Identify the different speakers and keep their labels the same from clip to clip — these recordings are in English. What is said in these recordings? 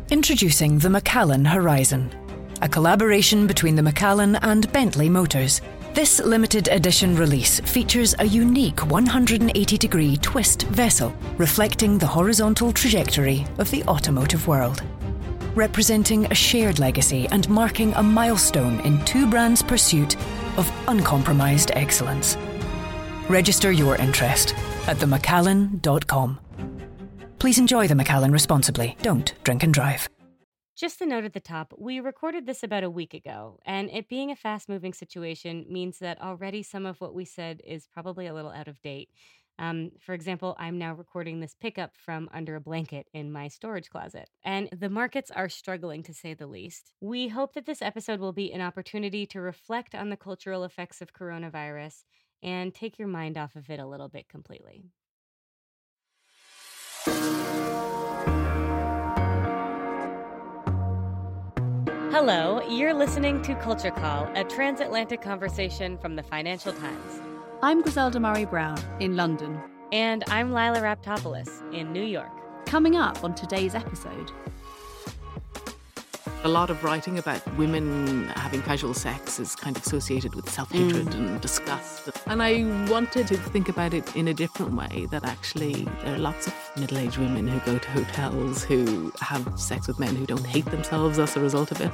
Speaker 1: Introducing the Macallan Horizon, a collaboration between the Macallan and Bentley Motors. This limited edition release features a unique 180-degree twist vessel reflecting the horizontal trajectory of the automotive world, representing a shared legacy and marking a milestone in two brands' pursuit of uncompromised excellence. Register your interest at themacallan.com. Please enjoy the Macallan responsibly. Don't drink and drive.
Speaker 2: Just a note at the top, we recorded this about a week ago, and it being a fast-moving situation means that already some of what we said is probably a little out of date. For example, I'm now recording this pickup from under a blanket in my storage closet, and the markets are struggling, to say the least. We hope that this episode will be an opportunity to reflect on the cultural effects of coronavirus and take your mind off of it a little bit completely. Hello, you're listening to Culture Call, a transatlantic conversation from the Financial Times.
Speaker 3: I'm Griselda Murray-Brown in London.
Speaker 2: And I'm Lila Raptopoulos in New York.
Speaker 3: Coming up on today's episode.
Speaker 4: A lot of writing about women having casual sex is kind of associated with self-hatred and disgust. And I wanted to think about it in a different way, that actually there are lots of middle-aged women who go to hotels who have sex with men who don't hate themselves as a result of it.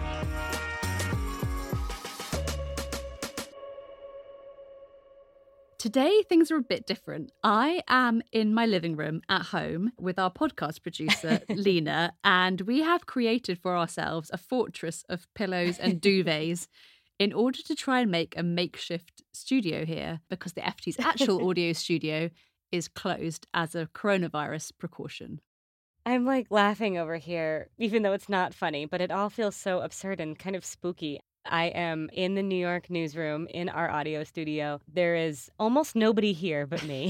Speaker 3: Today, things are a bit different. I am in my living room at home with our podcast producer, Lena, and we have created for ourselves a fortress of pillows and duvets in order to try and make a makeshift studio here, because the FT's actual audio studio is closed as a coronavirus precaution.
Speaker 2: I'm like laughing over here, even though it's not funny, but it all feels so absurd and kind of spooky. I am in the New York newsroom in our audio studio. There is almost nobody here but me.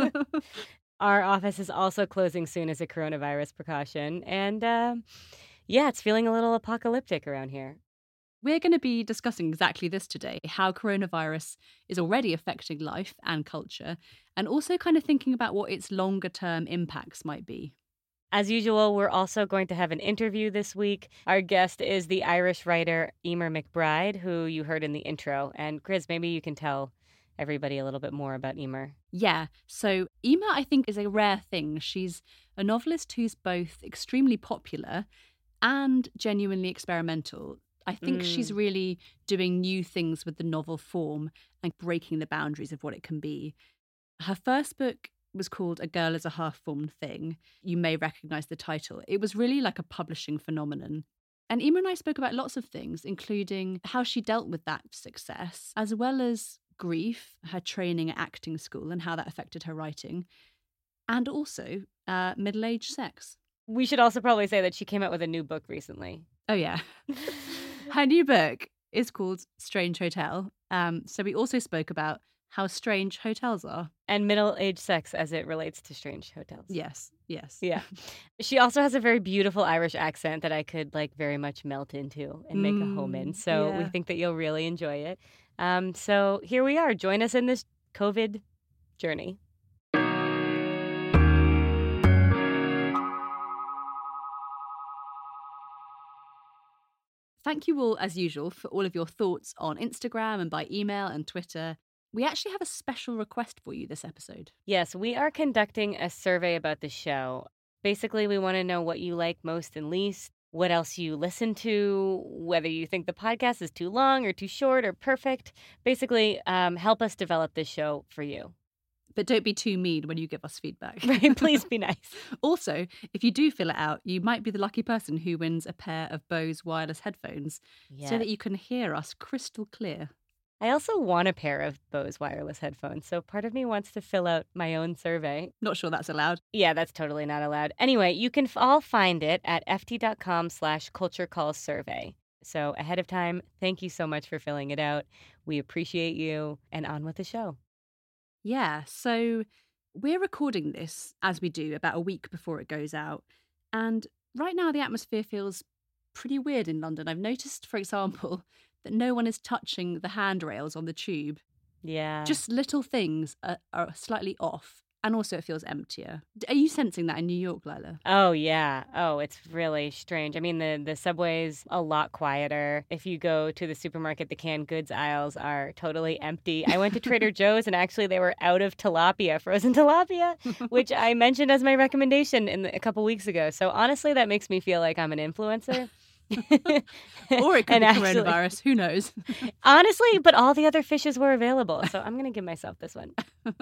Speaker 2: Our office is also closing soon as a coronavirus precaution. And it's feeling a little apocalyptic around here.
Speaker 3: We're going to be discussing exactly this today, how coronavirus is already affecting life and culture, and also kind of thinking about what its longer term impacts might be.
Speaker 2: As usual, we're also going to have an interview this week. Our guest is the Irish writer Emer McBride, who you heard in the intro. And Grizz, maybe you can tell everybody a little bit more about Emer.
Speaker 3: Yeah, so Emer, I think, is a rare thing. She's a novelist who's both extremely popular and genuinely experimental. I think she's really doing new things with the novel form and breaking the boundaries of what it can be. Her first book was called A Girl is a Half-Formed Thing. You may recognise the title. It was really like a publishing phenomenon. And Emer and I spoke about lots of things, including how she dealt with that success, as well as grief, her training at acting school and how that affected her writing, and also middle-aged sex.
Speaker 2: We should also probably say that she came out with a new book recently.
Speaker 3: Oh, yeah. Her new book is called Strange Hotel. So we also spoke about how strange hotels are.
Speaker 2: And middle-aged sex as it relates to strange hotels.
Speaker 3: Yes.
Speaker 2: Yeah. She also has a very beautiful Irish accent that I could very much melt into and make a home in. So we think that you'll really enjoy it. So here we are. Join us in this COVID journey.
Speaker 3: Thank you all, as usual, for all of your thoughts on Instagram and by email and Twitter. We actually have a special request for you this episode.
Speaker 2: Yes, we are conducting a survey about the show. Basically, we want to know what you like most and least, what else you listen to, whether you think the podcast is too long or too short or perfect. Basically, help us develop this show for you.
Speaker 3: But don't be too mean when you give us feedback.
Speaker 2: Right, please be nice.
Speaker 3: Also, if you do fill it out, you might be the lucky person who wins a pair of Bose wireless headphones so that you can hear us crystal clear.
Speaker 2: I also want a pair of Bose wireless headphones, so part of me wants to fill out my own survey.
Speaker 3: Not sure that's allowed.
Speaker 2: Yeah, that's totally not allowed. Anyway, you can all find it at ft.com/culturecallsurvey. So ahead of time, thank you so much for filling it out. We appreciate you, and on with the show.
Speaker 3: Yeah, so we're recording this, as we do, about a week before it goes out. And right now the atmosphere feels pretty weird in London. I've noticed, for example, that no one is touching the handrails on the tube.
Speaker 2: Yeah.
Speaker 3: Just little things are slightly off. And also it feels emptier. Are you sensing that in New York, Lila?
Speaker 2: Oh, yeah. Oh, it's really strange. I mean, the subway's a lot quieter. If you go to the supermarket, the canned goods aisles are totally empty. I went to Trader Joe's and actually they were out of tilapia, frozen tilapia, which I mentioned as my recommendation a couple weeks ago. So honestly, that makes me feel like I'm an influencer.
Speaker 3: Or it could be coronavirus. Who knows?
Speaker 2: Honestly, but all the other fishes were available. So I'm going to give myself this one.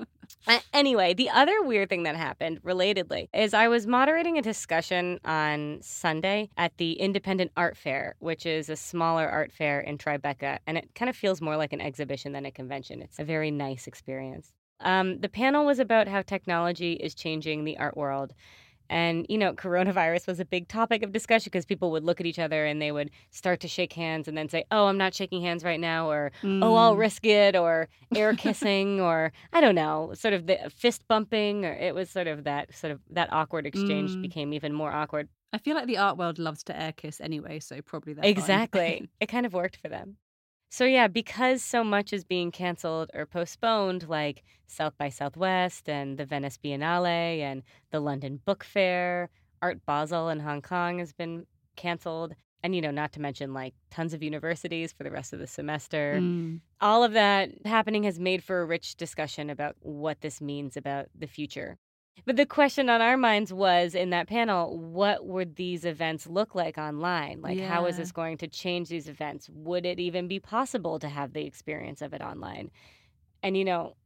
Speaker 2: Anyway, the other weird thing that happened, relatedly, is I was moderating a discussion on Sunday at the Independent Art Fair, which is a smaller art fair in Tribeca. And it kind of feels more like an exhibition than a convention. It's a very nice experience. The panel was about how technology is changing the art world. And, coronavirus was a big topic of discussion because people would look at each other and they would start to shake hands and then say, oh, I'm not shaking hands right now, or, oh, I'll risk it, or air kissing, or I don't know, sort of the fist bumping, or it was sort of that awkward exchange became even more awkward.
Speaker 3: I feel like the art world loves to air kiss anyway, so probably that's
Speaker 2: Exactly. It kind of worked for them. So yeah, because so much is being canceled or postponed, like South by Southwest and the Venice Biennale and the London Book Fair, Art Basel in Hong Kong has been canceled. And, not to mention like tons of universities for the rest of the semester. All of that happening has made for a rich discussion about what this means about the future. But the question on our minds was, in that panel, what would these events look like online? Like, how is this going to change these events? Would it even be possible to have the experience of it online? And,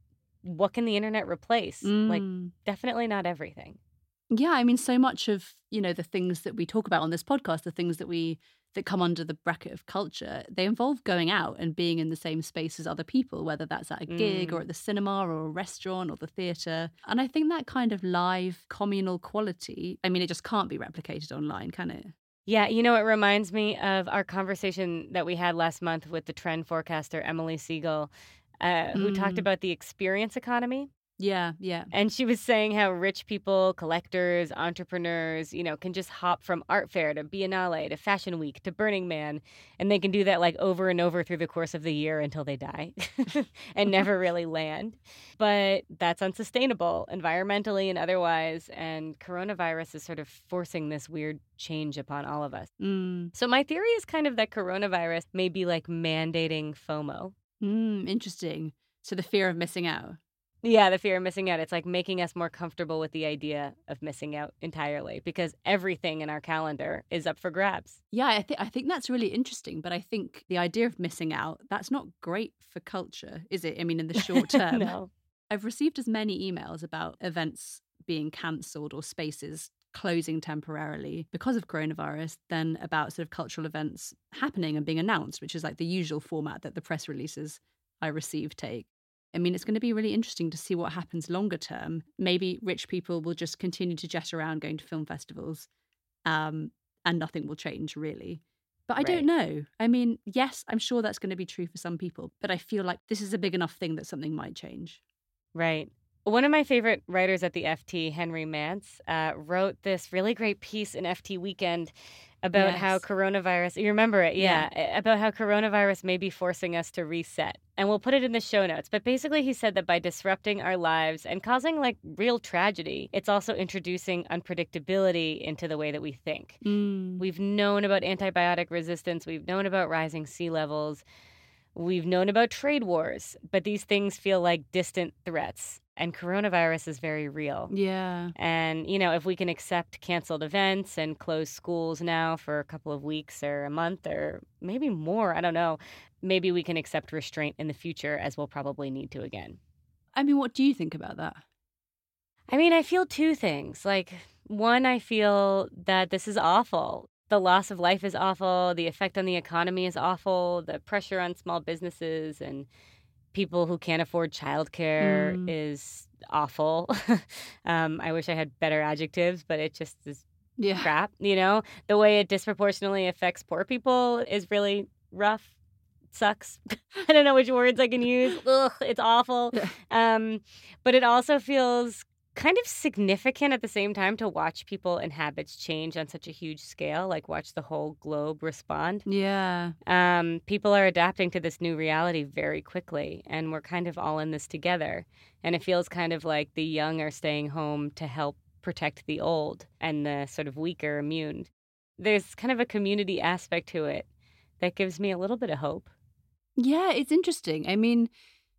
Speaker 2: what can the internet replace? Like, definitely not everything.
Speaker 3: Yeah, I mean, so much of, the things that we talk about on this podcast, the things that come under the bracket of culture, they involve going out and being in the same space as other people, whether that's at a gig or at the cinema or a restaurant or the theatre. And I think that kind of live communal quality, I mean, it just can't be replicated online, can it?
Speaker 2: Yeah, it reminds me of our conversation that we had last month with the trend forecaster, Emily Siegel, who talked about the experience economy.
Speaker 3: Yeah.
Speaker 2: And she was saying how rich people, collectors, entrepreneurs, can just hop from art fair to Biennale to Fashion Week to Burning Man. And they can do that like over and over through the course of the year until they die and never really land. But that's unsustainable environmentally and otherwise. And coronavirus is sort of forcing this weird change upon all of us. So my theory is kind of that coronavirus may be like mandating FOMO.
Speaker 3: Interesting. So the fear of missing out.
Speaker 2: Yeah, the fear of missing out. It's like making us more comfortable with the idea of missing out entirely because everything in our calendar is up for grabs.
Speaker 3: Yeah, I think that's really interesting. But I think the idea of missing out, that's not great for culture, is it? I mean, in the short term.
Speaker 2: No.
Speaker 3: I've received as many emails about events being cancelled or spaces closing temporarily because of coronavirus than about sort of cultural events happening and being announced, which is like the usual format that the press releases I receive take. I mean, it's going to be really interesting to see what happens longer term. Maybe rich people will just continue to jet around going to film festivals and nothing will change, really. But I don't know. I mean, yes, I'm sure that's going to be true for some people, but I feel like this is a big enough thing that something might change.
Speaker 2: Right. One of my favorite writers at the FT, Henry Mance, wrote this really great piece in FT Weekend about how coronavirus, you remember it, about how coronavirus may be forcing us to reset. And we'll put it in the show notes. But basically he said that by disrupting our lives and causing like real tragedy, it's also introducing unpredictability into the way that we think. We've known about antibiotic resistance. We've known about rising sea levels. We've known about trade wars, but these things feel like distant threats. And coronavirus is very real.
Speaker 3: Yeah.
Speaker 2: And, if we can accept canceled events and close schools now for a couple of weeks or a month or maybe more, I don't know, maybe we can accept restraint in the future as we'll probably need to again.
Speaker 3: I mean, what do you think about that?
Speaker 2: I mean, I feel two things. Like, one, I feel that this is awful. The loss of life is awful. The effect on the economy is awful. The pressure on small businesses and people who can't afford childcare is awful. I wish I had better adjectives, but it just is crap. The way it disproportionately affects poor people is really rough. It sucks. I don't know which words I can use. Ugh, it's awful. But it also feels kind of significant at the same time to watch people and habits change on such a huge scale, like watch the whole globe respond.
Speaker 3: Yeah.
Speaker 2: People are adapting to this new reality very quickly, and we're kind of all in this together. And it feels kind of like the young are staying home to help protect the old and the sort of weaker immune. There's kind of a community aspect to it that gives me a little bit of hope.
Speaker 3: Yeah, it's interesting. I mean,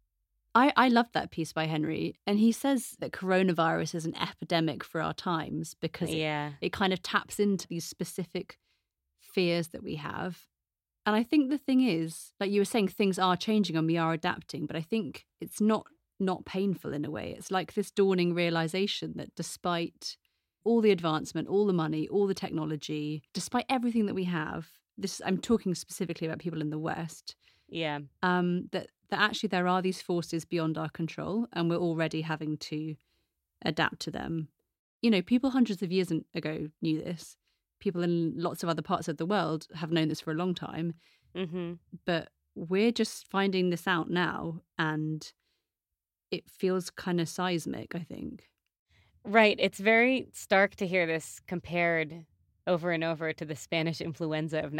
Speaker 3: I loved that piece by Henry, and he says that coronavirus is an epidemic for our times because
Speaker 2: Yeah.
Speaker 3: it kind of taps into these specific fears that we have. And I think the thing is, like you were saying, things are changing and we are adapting, but I think it's not painful in a way. It's like this dawning realization that despite all the advancement, all the money, all the technology, despite everything that we have, this I'm talking specifically about people in the West,
Speaker 2: Yeah.
Speaker 3: that actually there are these forces beyond our control and we're already having to adapt to them. You know, people hundreds of years ago knew this. People in lots of other parts of the world have known this for a long time.
Speaker 2: Mm-hmm.
Speaker 3: But we're just finding this out now, and it feels kind of seismic, I think.
Speaker 2: Right. It's very stark to hear this compared over and over to the Spanish influenza of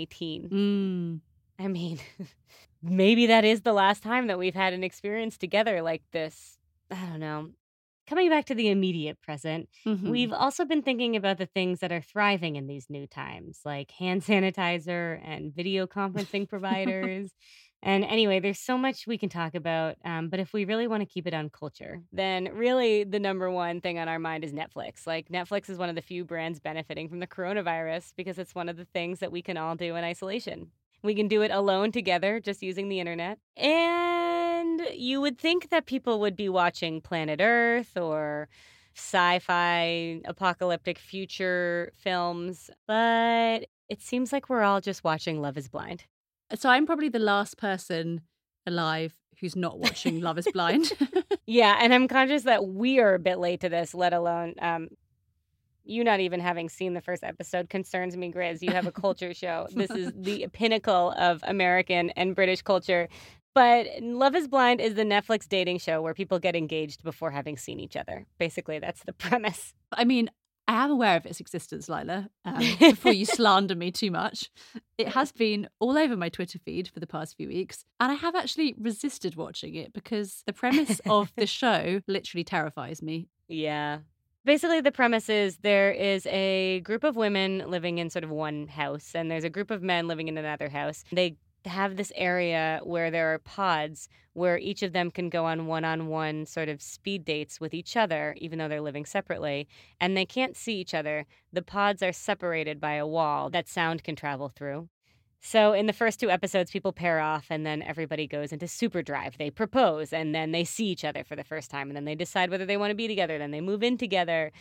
Speaker 2: 1918. I mean, maybe that is the last time that we've had an experience together like this. I don't know. Coming back to the immediate present, we've also been thinking about the things that are thriving in these new times, like hand sanitizer and video conferencing providers. And anyway, there's so much we can talk about. But if we really want to keep it on culture, then really the number one thing on our mind is Netflix. Like, Netflix is one of the few brands benefiting from the coronavirus because it's one of the things that we can all do in isolation. We can do it alone together, just using the internet. And you would think that people would be watching Planet Earth or sci-fi apocalyptic future films, but it seems like we're all just watching Love is Blind.
Speaker 3: So I'm probably the last person alive who's not watching Love is Blind.
Speaker 2: Yeah, and I'm conscious that we are a bit late to this, let alone you not even having seen the first episode concerns me, Grizz. You have a culture show. This is the pinnacle of American and British culture. But Love is Blind is the Netflix dating show where people get engaged before having seen each other. Basically, that's the premise.
Speaker 3: I mean, I am aware of its existence, Lila, before you slander me too much. It has been all over my Twitter feed for the past few weeks, and I have actually resisted watching it because the premise of the show literally terrifies me.
Speaker 2: Yeah. Basically, the premise is there is a group of women living in sort of one house, and there's a group of men living in another house. They have this area where there are pods where each of them can go on one-on-one sort of speed dates with each other, even though they're living separately, and they can't see each other. The pods are separated by a wall that sound can travel through. So in the first 2 episodes, people pair off, and then everybody goes into super drive. They propose, and then they see each other for the first time, and then they decide whether they want to be together. Then they move in together.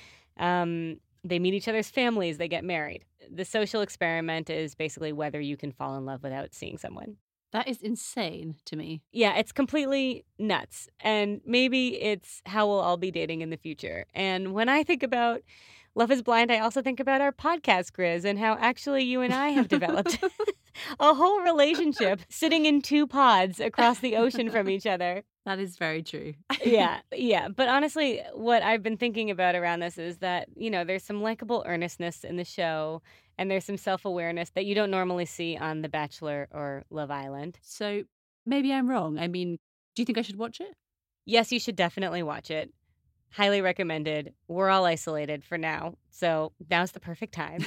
Speaker 2: They meet each other's families. They get married. The social experiment is basically whether you can fall in love without seeing someone.
Speaker 3: That is insane to me.
Speaker 2: Yeah, it's completely nuts. And maybe it's how we'll all be dating in the future. And when I think about Love is Blind, I also think about our podcast, Grizz, and how actually you and I have developed a whole relationship sitting in 2 pods across the ocean from each other.
Speaker 3: That is very true.
Speaker 2: Yeah. But honestly, what I've been thinking about around this is that, you know, there's some likable earnestness in the show, and there's some self-awareness that you don't normally see on The Bachelor or Love Island.
Speaker 3: So maybe I'm wrong. I mean, do you think I should watch it?
Speaker 2: Yes, you should definitely watch it. Highly recommended. We're all isolated for now, so now's the perfect time.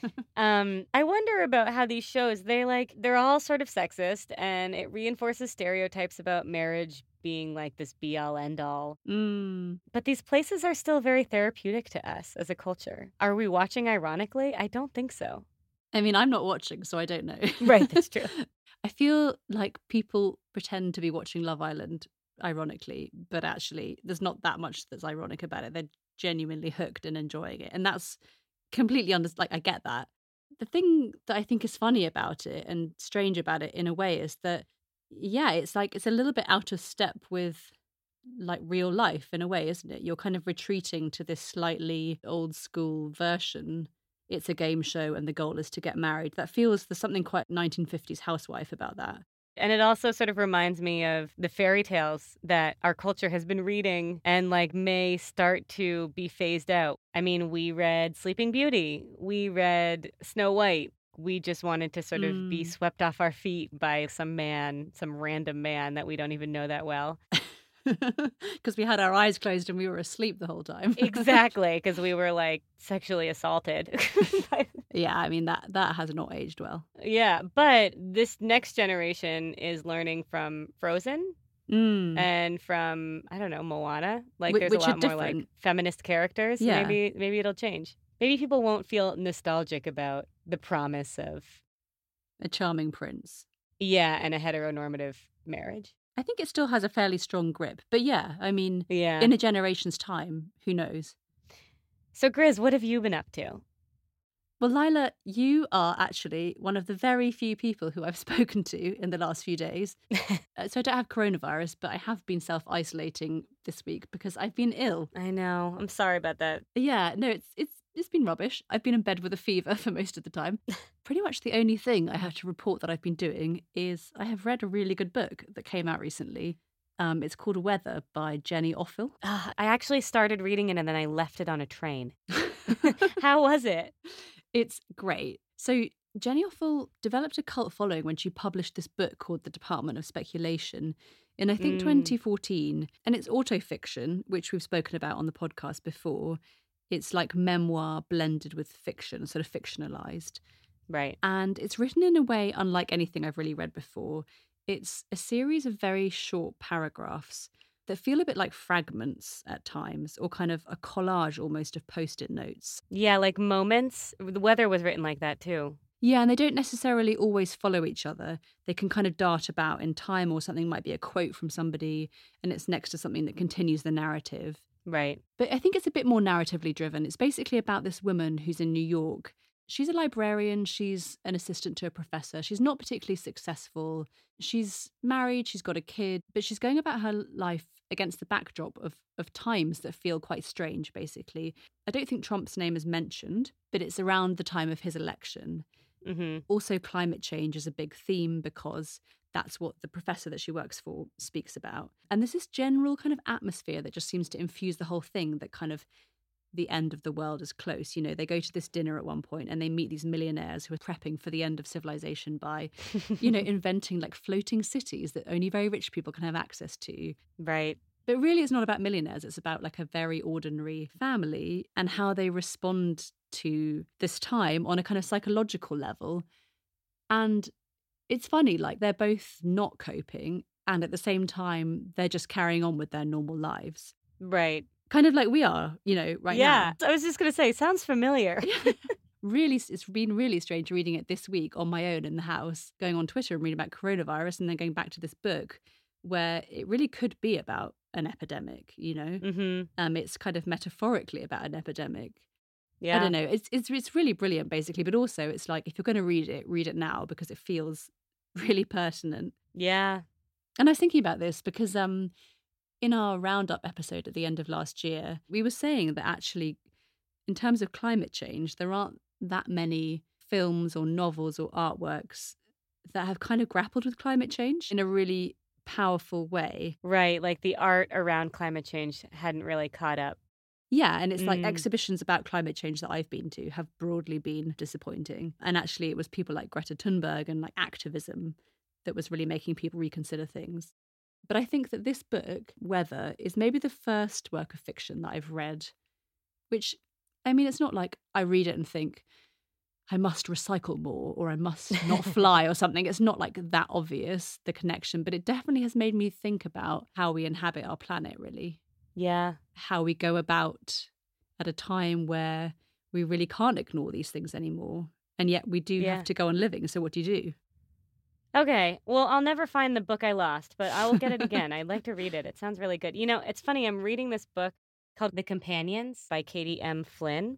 Speaker 2: I wonder about how these shows, they're all sort of sexist, and it reinforces stereotypes about marriage being like this be-all, end-all. But these places are still very therapeutic to us as a culture. Are we watching ironically? I don't think so.
Speaker 3: I mean, I'm not watching, so I don't know.
Speaker 2: Right, that's true.
Speaker 3: I feel like people pretend to be watching Love Island ironically, but actually there's not that much that's ironic about it. They're genuinely hooked and enjoying it, and that's completely I get that. The thing that I think is funny about it and strange about it in a way is that it's like it's a little bit out of step with like real life in a way, isn't it? You're kind of retreating to this slightly old school version. It's a game show and the goal is to get married. That feels there's something quite 1950s housewife about that.
Speaker 2: And it also sort of reminds me of the fairy tales that our culture has been reading and like may start to be phased out. I mean, we read Sleeping Beauty, we read Snow White. We just wanted to sort of be swept off our feet by some random man that we don't even know that well.
Speaker 3: Because we had our eyes closed and we were asleep the whole time.
Speaker 2: Exactly, because we were like sexually assaulted.
Speaker 3: Yeah, I mean, that has not aged well.
Speaker 2: Yeah, but this next generation is learning from Frozen and from, I don't know, Moana. Like there's
Speaker 3: which
Speaker 2: a
Speaker 3: are
Speaker 2: lot more like
Speaker 3: different.
Speaker 2: feminist characters.
Speaker 3: Yeah.
Speaker 2: Maybe it'll change. Maybe people won't feel nostalgic about the promise of,
Speaker 3: A charming prince.
Speaker 2: yeah, and a heteronormative marriage.
Speaker 3: I think it still has a fairly strong grip. But yeah, I mean,
Speaker 2: Yeah.
Speaker 3: in a generation's time, who knows?
Speaker 2: So, Grizz, what have you been up to?
Speaker 3: Well, Lila, you are actually one of the very few people who I've spoken to in the last few days. So I don't have coronavirus, but I have been self-isolating this week because I've been ill.
Speaker 2: I know. I'm sorry about that.
Speaker 3: Yeah, no, it's been rubbish. I've been in bed with a fever for most of the time. Pretty much the only thing I have to report that I've been doing is I have read a really good book that came out recently. It's called Weather by Jenny Offill.
Speaker 2: I actually started reading it and then I left it on a train. How was it?
Speaker 3: It's great. So Jenny Offill developed a cult following when she published this book called The Department of Speculation in, I think, 2014. And it's autofiction, which we've spoken about on the podcast before. It's like memoir blended with fiction, sort of fictionalized.
Speaker 2: Right.
Speaker 3: And it's written in a way unlike anything I've really read before. It's a series of very short paragraphs that feel a bit like fragments at times, or kind of a collage almost of post-it notes.
Speaker 2: Yeah, like moments. The Weather was written like that too.
Speaker 3: Yeah, and they don't necessarily always follow each other. They can kind of dart about in time, or something might be a quote from somebody and it's next to something that continues the narrative.
Speaker 2: Right.
Speaker 3: But I think it's a bit more narratively driven. It's basically about this woman who's in New York. She's a librarian. She's an assistant to a professor. She's not particularly successful. She's married. She's got a kid. But she's going about her life against the backdrop of times that feel quite strange, basically. I don't think Trump's name is mentioned, but it's around the time of his election.
Speaker 2: Mm-hmm.
Speaker 3: Also, climate change is a big theme because that's what the professor that she works for speaks about. And there's this general kind of atmosphere that just seems to infuse the whole thing, that kind of the end of the world is close. You know, they go to this dinner at one point and they meet these millionaires who are prepping for the end of civilization by, you know, inventing like floating cities that only very rich people can have access to.
Speaker 2: Right.
Speaker 3: But really, it's not about millionaires. It's about like a very ordinary family and how they respond to this time on a kind of psychological level. And it's funny, like they're both not coping and at the same time, they're just carrying on with their normal lives.
Speaker 2: Right.
Speaker 3: Kind of like we are, you know, right now.
Speaker 2: Yeah. I was just going to say, sounds familiar.
Speaker 3: Really, it's been really strange reading it this week on my own in the house, going on Twitter and reading about coronavirus and then going back to this book where it really could be about an epidemic, you know?
Speaker 2: Mm-hmm.
Speaker 3: It's kind of metaphorically about an epidemic.
Speaker 2: Yeah.
Speaker 3: I don't know. It's really brilliant, basically. But also, it's like, if you're going to read it now because it feels really pertinent.
Speaker 2: Yeah.
Speaker 3: And I was thinking about this because in our roundup episode at the end of last year, we were saying that actually, in terms of climate change, there aren't that many films or novels or artworks that have kind of grappled with climate change in a really powerful way.
Speaker 2: Right. Like the art around climate change hadn't really caught up.
Speaker 3: Yeah, and it's like exhibitions about climate change that I've been to have broadly been disappointing. And actually, it was people like Greta Thunberg and like activism that was really making people reconsider things. But I think that this book, Weather, is maybe the first work of fiction that I've read, which, I mean, it's not like I read it and think, I must recycle more or I must not fly or something. It's not like that obvious, the connection, but it definitely has made me think about how we inhabit our planet, really.
Speaker 2: Yeah.
Speaker 3: How we go about at a time where we really can't ignore these things anymore. And yet we do have to go on living. So what do you do?
Speaker 2: Okay. Well, I'll never find the book I lost, but I will get it again. I'd like to read it. It sounds really good. You know, it's funny. I'm reading this book called The Companions by Katie M. Flynn,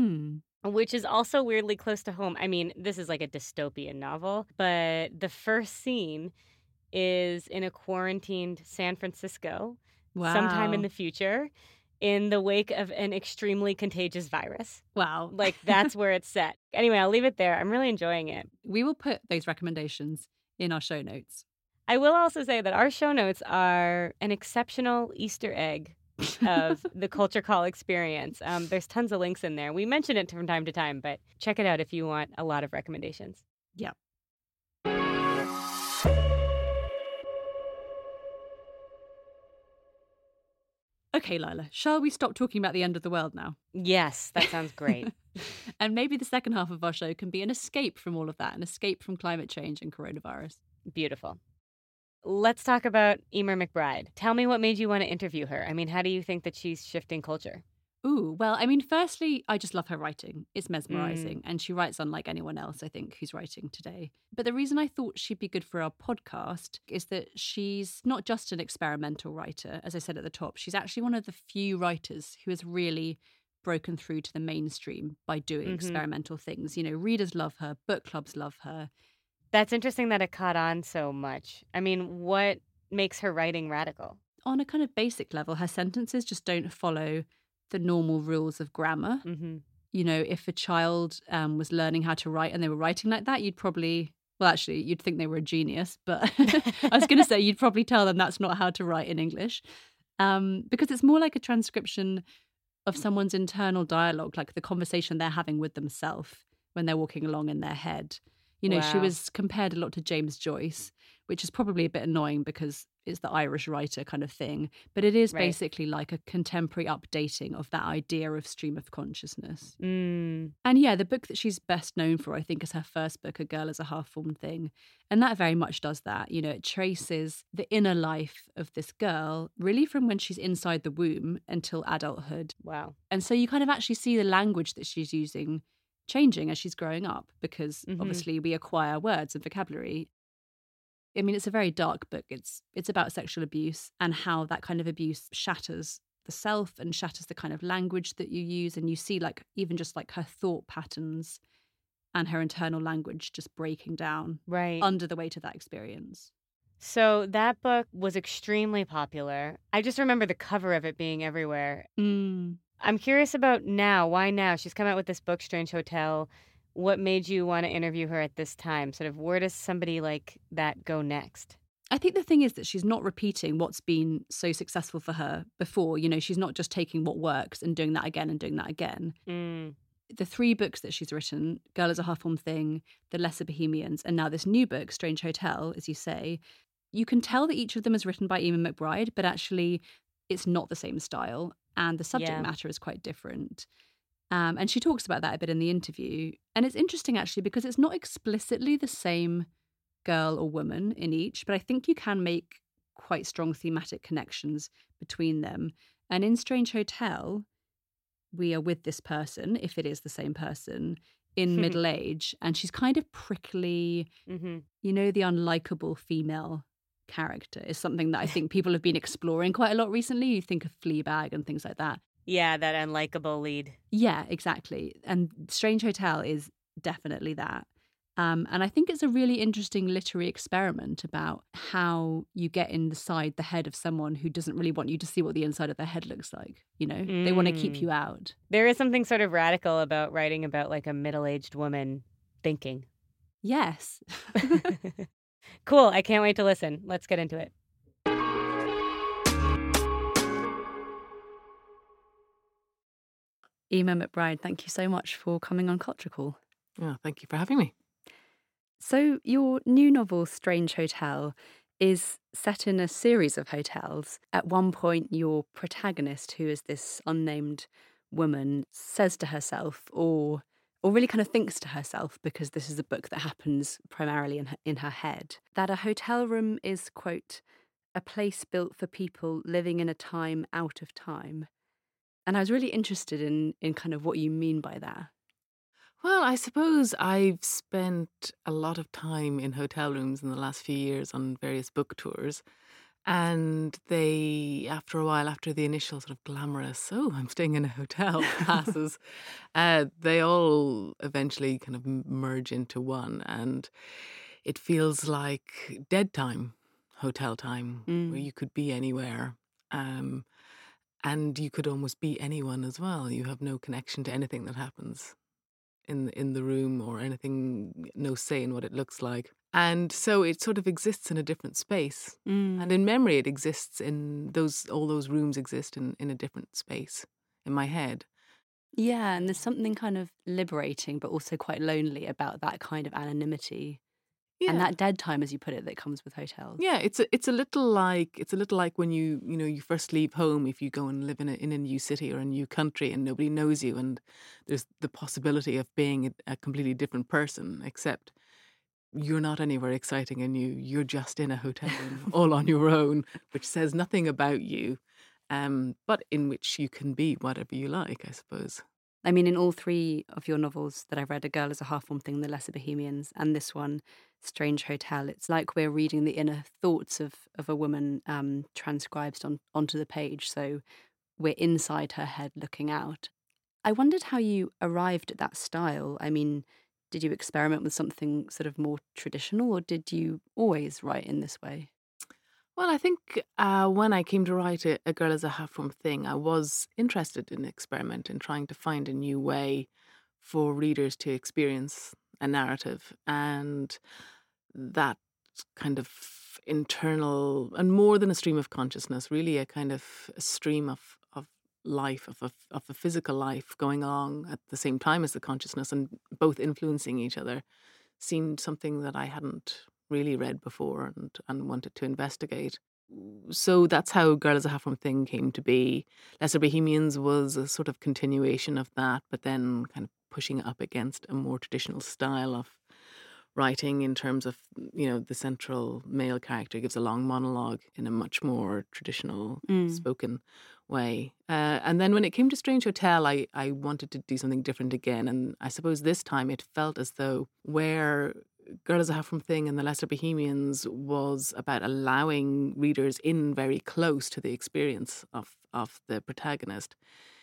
Speaker 2: which is also weirdly close to home. I mean, this is like a dystopian novel, but the first scene is in a quarantined San Francisco sometime in the future in the wake of an extremely contagious virus.
Speaker 3: Wow.
Speaker 2: Like, that's where it's set. Anyway, I'll leave it there. I'm really enjoying it.
Speaker 3: We will put those recommendations in our show notes.
Speaker 2: I will also say that our show notes are an exceptional Easter egg of the Culture Call experience. There's tons of links in there. We mention it from time to time, but check it out if you want a lot of recommendations.
Speaker 3: Yeah. Okay, Lila, shall we stop talking about the end of the world now?
Speaker 2: Yes, that sounds great.
Speaker 3: And maybe the second half of our show can be an escape from all of that, an escape from climate change and coronavirus.
Speaker 2: Beautiful. Let's talk about Emer McBride. Tell me what made you want to interview her. I mean, how do you think that she's shifting culture?
Speaker 3: Ooh, well, I mean, firstly, I just love her writing. It's mesmerizing. And she writes unlike anyone else, I think, who's writing today. But the reason I thought she'd be good for our podcast is that she's not just an experimental writer. As I said at the top, she's actually one of the few writers who has really broken through to the mainstream by doing experimental things. You know, readers love her, book clubs love her.
Speaker 2: That's interesting that it caught on so much. I mean, what makes her writing radical?
Speaker 3: On a kind of basic level, her sentences just don't follow the normal rules of grammar. You know, if a child was learning how to write and they were writing like that, you'd probably, well, actually, you'd think they were a genius. But I was going to say, you'd probably tell them that's not how to write in English. Because it's more like a transcription of someone's internal dialogue, like the conversation they're having with themselves when they're walking along in their head. You know, she was compared a lot to James Joyce, which is probably a bit annoying because it's the Irish writer kind of thing. But it is basically like a contemporary updating of that idea of stream of consciousness. And yeah, the book that she's best known for, I think, is her first book, A Girl is a Half-Formed Thing. And that very much does that. You know, it traces the inner life of this girl, really from when she's inside the womb until adulthood.
Speaker 2: Wow.
Speaker 3: And so you kind of actually see the language that she's using changing as she's growing up, because obviously we acquire words and vocabulary. I mean, it's a very dark book. It's about sexual abuse and how that kind of abuse shatters the self and shatters the kind of language that you use. And you see, like, even just like her thought patterns and her internal language just breaking down under the weight of that experience.
Speaker 2: So that book was extremely popular. I just remember the cover of it being everywhere. I'm curious about now. Why now? She's come out with this book, Strange Hotel. What made you want to interview her at this time? Sort of, where does somebody like that go next?
Speaker 3: I think the thing is that she's not repeating what's been so successful for her before. You know, she's not just taking what works and doing that again and doing that again. The 3 books that she's written, Girl is a Half-Formed Thing, The Lesser Bohemians, and now this new book, Strange Hotel, as you say, you can tell that each of them is written by Emer McBride, but actually it's not the same style. And the subject matter is quite different. And she talks about that a bit in the interview. And it's interesting, actually, because it's not explicitly the same girl or woman in each, but I think you can make quite strong thematic connections between them. And in Strange Hotel, we are with this person, if it is the same person, in middle age. And she's kind of prickly, you know, the unlikable female character is something that I think people have been exploring quite a lot recently. You think of Fleabag and things like that.
Speaker 2: Yeah, that unlikable lead.
Speaker 3: Yeah, exactly. And Strange Hotel is definitely that. And I think it's a really interesting literary experiment about how you get inside the head of someone who doesn't really want you to see what the inside of their head looks like. You know, they want to keep you out.
Speaker 2: There is something sort of radical about writing about like a middle-aged woman thinking.
Speaker 3: Yes.
Speaker 2: Cool. I can't wait to listen. Let's get into it.
Speaker 3: Emer McBride, thank you so much for coming on Culture Call.
Speaker 4: Oh, thank you for having me.
Speaker 3: So your new novel, Strange Hotel, is set in a series of hotels. At one point, your protagonist, who is this unnamed woman, says to herself, or really kind of thinks to herself, because this is a book that happens primarily in her head, that a hotel room is, quote, a place built for people living in a time out of time. And I was really interested in kind of what you mean by that.
Speaker 4: Well, I suppose I've spent a lot of time in hotel rooms in the last few years on various book tours. And they, after a while, after the initial sort of glamorous, oh, I'm staying in a hotel passes, they all eventually kind of merge into one. And it feels like dead time, hotel time, where you could be anywhere. And you could almost be anyone as well. You have no connection to anything that happens in the room or anything, no say in what it looks like. And so it sort of exists in a different space. And in memory, it exists in all those rooms exist in a different space in my head.
Speaker 3: Yeah, and there's something kind of liberating, but also quite lonely about that kind of anonymity and that dead time, as you put it, that comes with hotels.
Speaker 4: Yeah, it's a little like when you first leave home, if you go and live in a new city or a new country and nobody knows you, and there's the possibility of being a completely different person, except you're not anywhere exciting and you're just in a hotel room all on your own, which says nothing about you, but in which you can be whatever you like, I suppose.
Speaker 3: I mean, in all three of your novels that I've read, A Girl is a Half-Formed Thing, The Lesser Bohemians, and this one, Strange Hotel, it's like we're reading the inner thoughts of a woman transcribed onto the page. So we're inside her head looking out. I wondered how you arrived at that style. I mean, did you experiment with something sort of more traditional, or did you always write in this way?
Speaker 4: Well, I think when I came to write A Girl is a Half-Formed Thing, I was interested in experimenting, trying to find a new way for readers to experience a narrative. And that kind of internal, and more than a stream of consciousness, really a kind of a stream of life, of a physical life going along at the same time as the consciousness, and both influencing each other, seemed something that I hadn't really read before and wanted to investigate. So that's how Girl is a Half-Formed Thing came to be. Lesser Bohemians was a sort of continuation of that, but then kind of pushing it up against a more traditional style of writing, in terms of, the central male character gives a long monologue in a much more traditional spoken way. And then when it came to Strange Hotel, I wanted to do something different again. And I suppose this time it felt as though where Girl is a Half-Formed Thing and The Lesser Bohemians was about allowing readers in very close to the experience of the protagonist,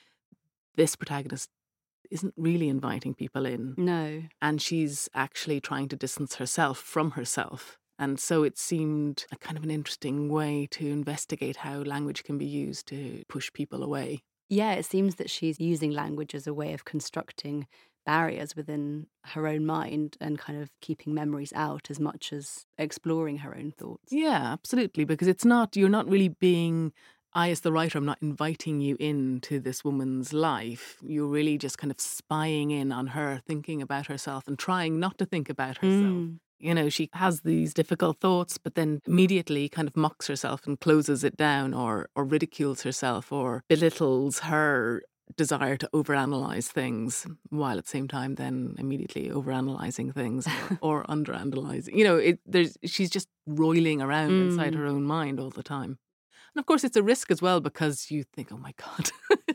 Speaker 4: this protagonist isn't really inviting people in.
Speaker 3: No.
Speaker 4: And she's actually trying to distance herself from herself. And so it seemed a kind of an interesting way to investigate how language can be used to push people away.
Speaker 3: Yeah, it seems that she's using language as a way of constructing barriers within her own mind and kind of keeping memories out as much as exploring her own thoughts.
Speaker 4: Yeah, absolutely. Because you're not really being, I as the writer, I'm not inviting you into this woman's life. You're really just kind of spying in on her, thinking about herself and trying not to think about herself. She has these difficult thoughts, but then immediately kind of mocks herself and closes it down, or ridicules herself, or belittles her desire to overanalyze things, while at the same time then immediately overanalyzing things or underanalyzing. She's just roiling around inside her own mind all the time. And of course, it's a risk as well, because you think, oh my God,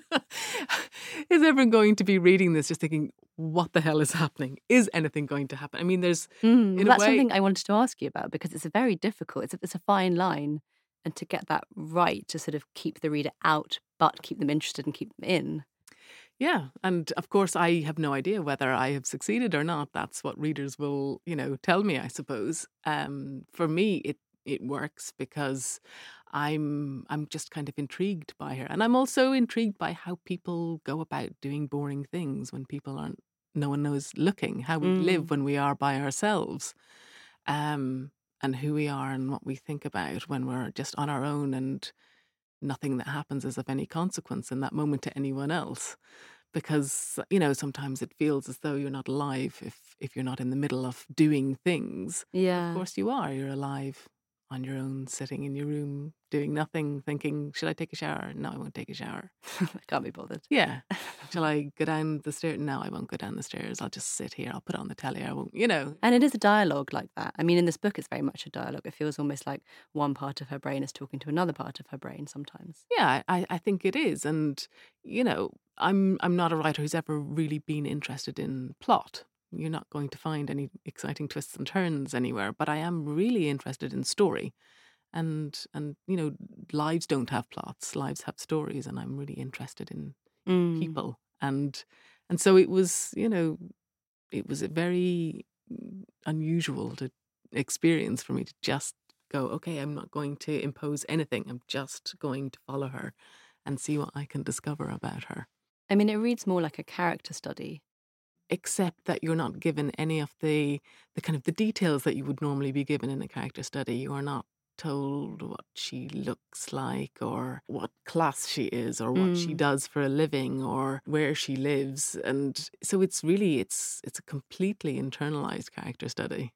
Speaker 4: is everyone going to be reading this just thinking, what the hell is happening? Is anything going to happen? I mean, there's
Speaker 3: that's something I wanted to ask you about, because it's a very difficult, it's a fine line, and to get that right, to sort of keep the reader out but keep them interested and keep them in.
Speaker 4: Yeah, and of course I have no idea whether I have succeeded or not. That's what readers will, tell me, I suppose. For me, it works because I'm just kind of intrigued by her. And I'm also intrigued by how people go about doing boring things when no one knows looking, how we live when we are by ourselves, and who we are and what we think about when we're just on our own, and nothing that happens is of any consequence in that moment to anyone else. Because, sometimes it feels as though you're not alive if you're not in the middle of doing things.
Speaker 3: Yeah.
Speaker 4: Of course you are. You're alive on your own, sitting in your room, doing nothing, thinking, should I take a shower? No, I won't take a shower.
Speaker 3: I can't be bothered.
Speaker 4: Yeah. Shall I go down the stairs? No, I won't go down the stairs. I'll just sit here. I'll put on the telly. I won't,
Speaker 3: And it is a dialogue like that. I mean, in this book, it's very much a dialogue. It feels almost like one part of her brain is talking to another part of her brain sometimes.
Speaker 4: Yeah, I think it is. And, I'm not a writer who's ever really been interested in plot. You're not going to find any exciting twists and turns anywhere, but I am really interested in story. And lives don't have plots, lives have stories, and I'm really interested in people. And so it was, it was a very unusual experience for me to just go, okay, I'm not going to impose anything. I'm just going to follow her and see what I can discover about her.
Speaker 3: I mean, it reads more like a character study.
Speaker 4: except that you're not given any of the kind of the details that you would normally be given in a character study. You are not told what she looks like or what class she is or what she does for a living or where she lives. And so it's a completely internalized character study.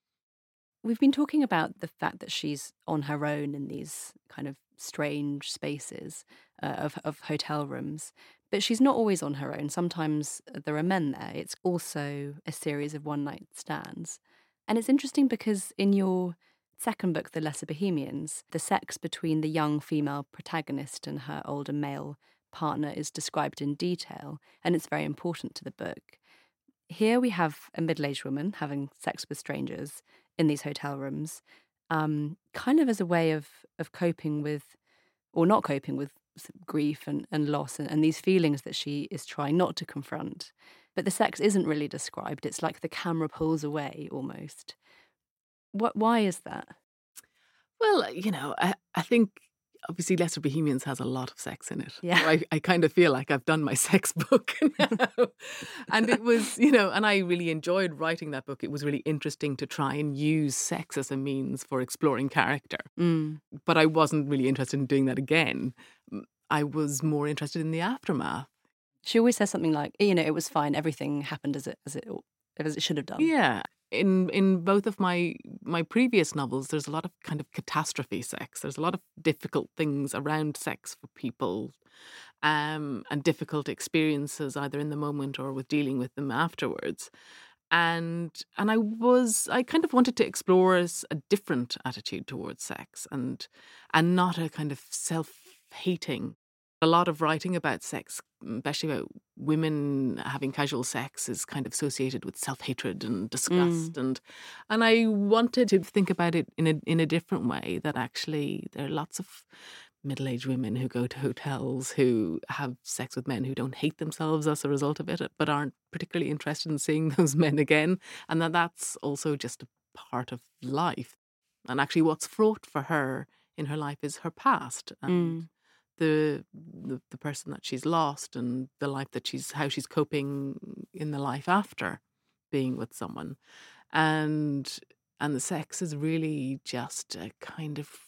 Speaker 3: We've been talking about the fact that she's on her own in these kind of strange spaces of hotel rooms, but she's not always on her own. Sometimes there are men there. It's also a series of one-night stands. And it's interesting because in your second book, The Lesser Bohemians, the sex between the young female protagonist and her older male partner is described in detail, and it's very important to the book. Here we have a middle-aged woman having sex with strangers in these hotel rooms, kind of as a way of coping with, or not coping with, grief and loss and these feelings that she is trying not to confront. But the sex isn't really described. It's like the camera pulls away almost. Why is that?
Speaker 4: Well, I think obviously Lesser Bohemians has a lot of sex in it.
Speaker 3: Yeah.
Speaker 4: So I kind of feel like I've done my sex book now. And it was, and I really enjoyed writing that book. It was really interesting to try and use sex as a means for exploring character. But I wasn't really interested in doing that again. I was more interested in the aftermath.
Speaker 3: She always says something like, it was fine. Everything happened as it should have done.
Speaker 4: Yeah. In both of my previous novels, there's a lot of kind of catastrophe sex. There's a lot of difficult things around sex for people, and difficult experiences either in the moment or with dealing with them afterwards. And I kind of wanted to explore a different attitude towards sex and not a kind of self-hating. A lot of writing about sex, especially about women having casual sex, is kind of associated with self-hatred and disgust. And I wanted to think about it in a different way, that actually there are lots of middle-aged women who go to hotels who have sex with men who don't hate themselves as a result of it, but aren't particularly interested in seeing those men again. And that's also just a part of life. And actually what's fraught for her in her life is her past. And the person that she's lost and the life that how she's coping in the life after being with someone. And the sex is really just a kind of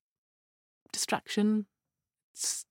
Speaker 4: distraction. It's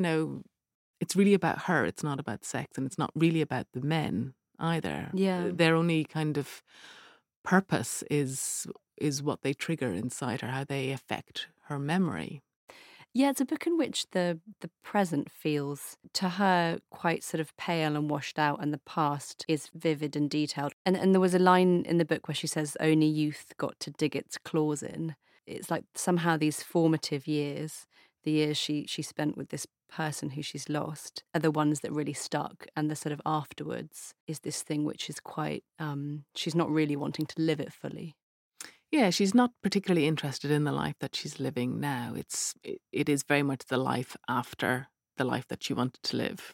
Speaker 4: really about her. It's not about sex, and it's not really about the men either.
Speaker 3: Yeah.
Speaker 4: Their only kind of purpose is what they trigger inside her, how they affect her memory.
Speaker 3: Yeah, it's a book in which the present feels, to her, quite sort of pale and washed out, and the past is vivid and detailed. And there was a line in the book where she says, "Only youth got to dig its claws in." It's like somehow these formative years, the years she spent with this person who she's lost, are the ones that really stuck. And the sort of afterwards is this thing which is quite, she's not really wanting to live it fully.
Speaker 4: Yeah, she's not particularly interested in the life that she's living now. It is very much the life after the life that she wanted to live.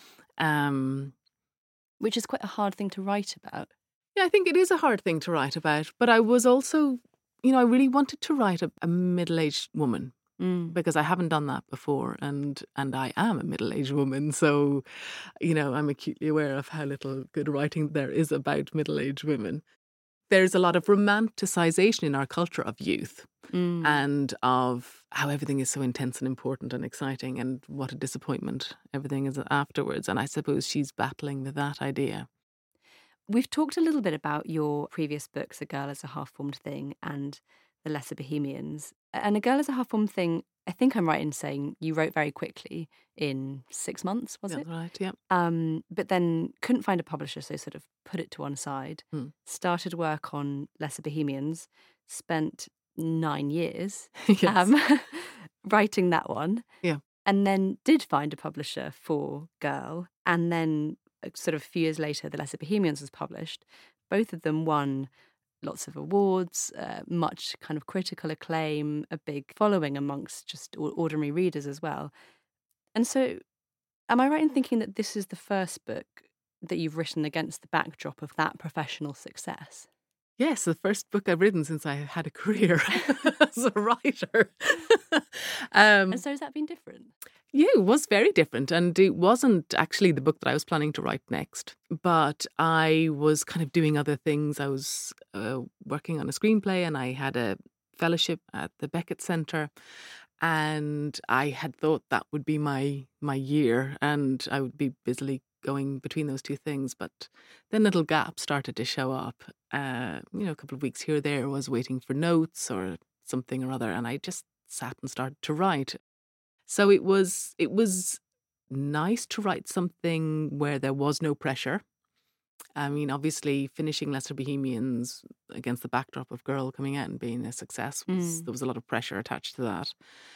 Speaker 3: Which is quite a hard thing to write about.
Speaker 4: Yeah, I think it is a hard thing to write about. But I was also, I really wanted to write a middle-aged woman, because I haven't done that before. And I am a middle-aged woman. So, I'm acutely aware of how little good writing there is about middle-aged women. There's a lot of romanticization in our culture of youth and of how everything is so intense and important and exciting, and what a disappointment everything is afterwards. And I suppose she's battling with that idea.
Speaker 3: We've talked a little bit about your previous books, A Girl as a Half-Formed Thing and The Lesser Bohemians. And A Girl as a Half-Formed Thing, I think I'm right in saying you wrote very quickly, in 6 months, was it?
Speaker 4: That's right, yeah.
Speaker 3: But then couldn't find a publisher, so sort of put it to one side. Started work on Lesser Bohemians, spent 9 years writing that one.
Speaker 4: Yeah.
Speaker 3: And then did find a publisher for Girl. And then sort of a few years later, The Lesser Bohemians was published. Both of them won lots of awards, much kind of critical acclaim, a big following amongst just ordinary readers as well. And so, am I right in thinking that this is the first book that you've written against the backdrop of that professional success?
Speaker 4: Yes, the first book I've written since I had a career as a writer.
Speaker 3: And so has that been different?
Speaker 4: Yeah, it was very different. And it wasn't actually the book that I was planning to write next. But I was kind of doing other things. I was working on a screenplay, and I had a fellowship at the Beckett Centre. And I had thought that would be my year, and I would be busily going between those two things. But then little gaps started to show up. A couple of weeks here or there, I was waiting for notes or something or other, and I just sat and started to write. So it was nice to write something where there was no pressure. I mean, obviously, finishing Lesser Bohemians against the backdrop of Girl coming out and being a success there was a lot of pressure attached to that.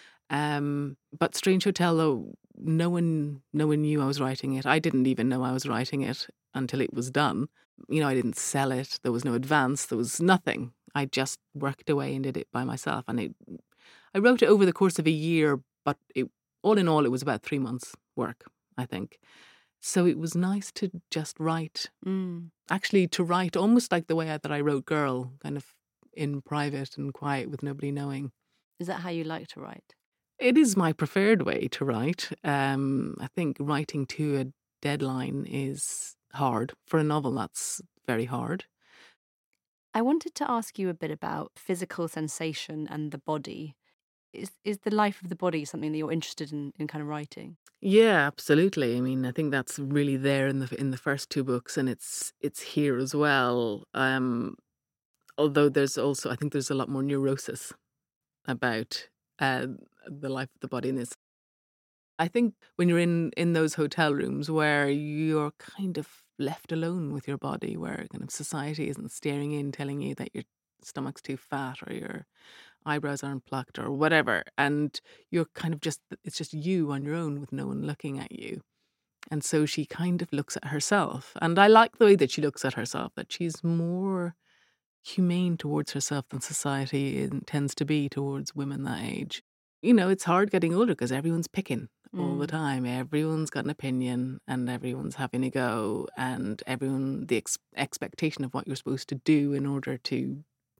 Speaker 4: But Strange Hotel, though, no one knew I was writing it. I didn't even know I was writing it until it was done. I didn't sell it. There was no advance. There was nothing. I just worked away and did it by myself. And I wrote it over the course of a year, but all in all, it was about 3 months' work, I think. So it was nice to just write. Actually, to write almost like the way that I wrote Girl, kind of in private and quiet with nobody knowing.
Speaker 3: Is that how you like to write?
Speaker 4: It is my preferred way to write. I think writing to a deadline is hard. For a novel, that's very hard.
Speaker 3: I wanted to ask you a bit about physical sensation and the body. Is the life of the body something that you're interested in kind of writing?
Speaker 4: Yeah, absolutely. I mean, I think that's really there in the first two books, and it's here as well. Although I think there's a lot more neurosis about the life of the body in this. I think when you're in those hotel rooms where you're kind of left alone with your body, where kind of society isn't staring in, telling you that your stomach's too fat or your eyebrows aren't plucked or whatever, and you're kind of it's just you on your own with no one looking at you. And so she kind of looks at herself. And I like the way that she looks at herself, that she's more humane towards herself than society tends to be towards women that age. It's hard getting older because everyone's picking all the time. Everyone's got an opinion and everyone's having a go, and the expectation of what you're supposed to do in order to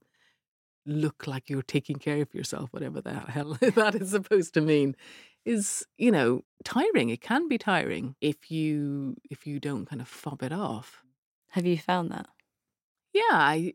Speaker 4: look like you're taking care of yourself, whatever the hell that is supposed to mean, is, tiring. It can be tiring if you don't kind of fob it off.
Speaker 3: Have you found that?
Speaker 4: Yeah,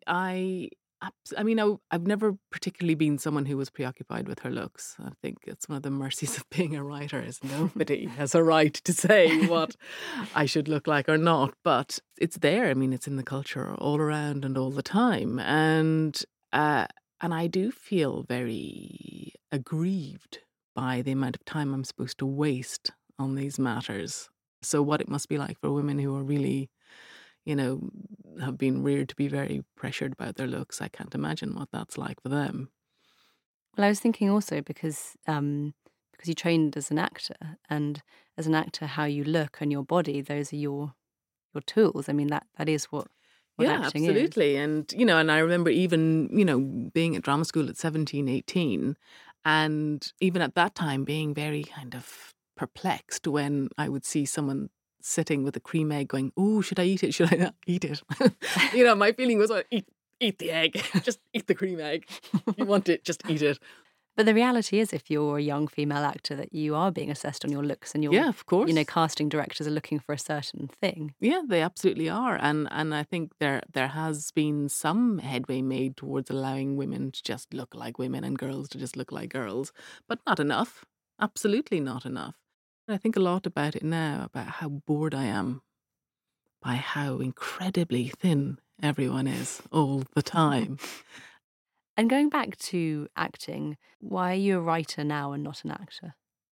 Speaker 4: I've never particularly been someone who was preoccupied with her looks. I think it's one of the mercies of being a writer is nobody has a right to say what I should look like or not. But it's there. I mean, it's in the culture all around and all the time. And I do feel very aggrieved by the amount of time I'm supposed to waste on these matters. So what it must be like for women who are really, have been reared to be very pressured about their looks. I can't imagine what that's like for them.
Speaker 3: Well, I was thinking also because you trained as an actor, and as an actor, how you look and your body, those are your tools. I mean, that is what acting
Speaker 4: absolutely.
Speaker 3: is.
Speaker 4: And, and I remember even, being at drama school at 17, 18, and even at that time being very kind of perplexed when I would see someone sitting with a cream egg going, "Oh, should I eat it? Should I not eat it?" My feeling was, eat the egg. Just eat the cream egg. If you want it, just eat it.
Speaker 3: But the reality is, if you're a young female actor, that you are being assessed on your looks, and
Speaker 4: yeah, of course.
Speaker 3: Casting directors are looking for a certain thing.
Speaker 4: Yeah, they absolutely are. And I think there has been some headway made towards allowing women to just look like women and girls to just look like girls, but not enough. Absolutely not enough. I think a lot about it now, about how bored I am by how incredibly thin everyone is all the time.
Speaker 3: And going back to acting, why are you a writer now and not an actor?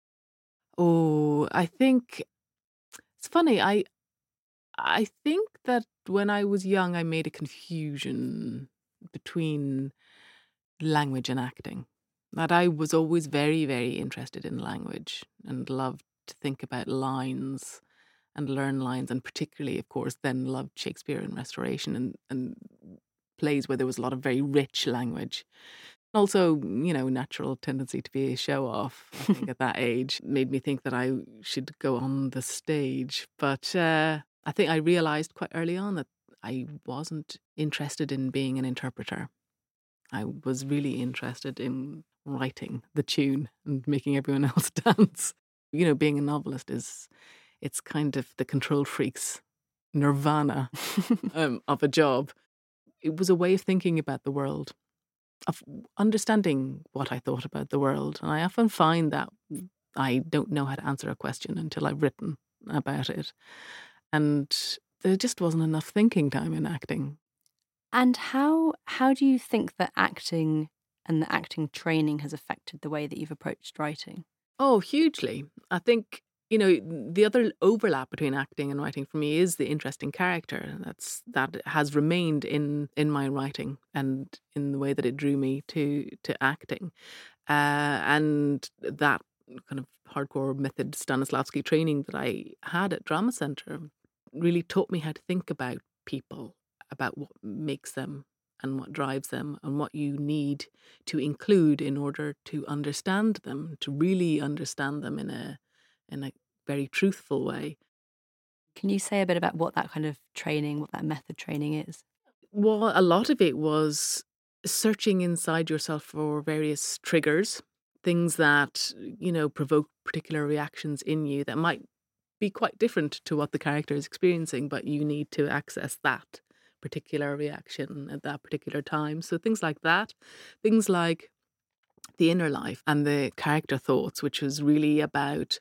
Speaker 4: Oh, I think it's funny. I think that when I was young, I made a confusion between language and acting. That I was always very, very interested in language and loved to think about lines and learn lines, and particularly, of course, then loved Shakespeare and Restoration and plays where there was a lot of very rich language. Also, natural tendency to be a show-off, I think, at that age made me think that I should go on the stage. But I think I realised quite early on that I wasn't interested in being an interpreter. I was really interested in writing the tune and making everyone else dance. Being a novelist it's kind of the control freak's nirvana of a job. It was a way of thinking about the world, of understanding what I thought about the world. And I often find that I don't know how to answer a question until I've written about it. And there just wasn't enough thinking time in acting.
Speaker 5: And how do you think that acting and the acting training has affected the way that you've approached writing?
Speaker 4: Oh, hugely. I think, the other overlap between acting and writing for me is the interest in character. That has remained in my writing and in the way that it drew me to acting. And that kind of hardcore method Stanislavski training that I had at Drama Centre really taught me how to think about people, about what makes them and what drives them and what you need to include in order to understand them, to really understand them in a very truthful way.
Speaker 5: Can you say a bit about what that kind of training, what that method training is?
Speaker 4: Well, a lot of it was searching inside yourself for various triggers, things that, provoke particular reactions in you that might be quite different to what the character is experiencing, but you need to access that particular reaction at that particular time. So things like that, things like the inner life and the character thoughts, which was really about,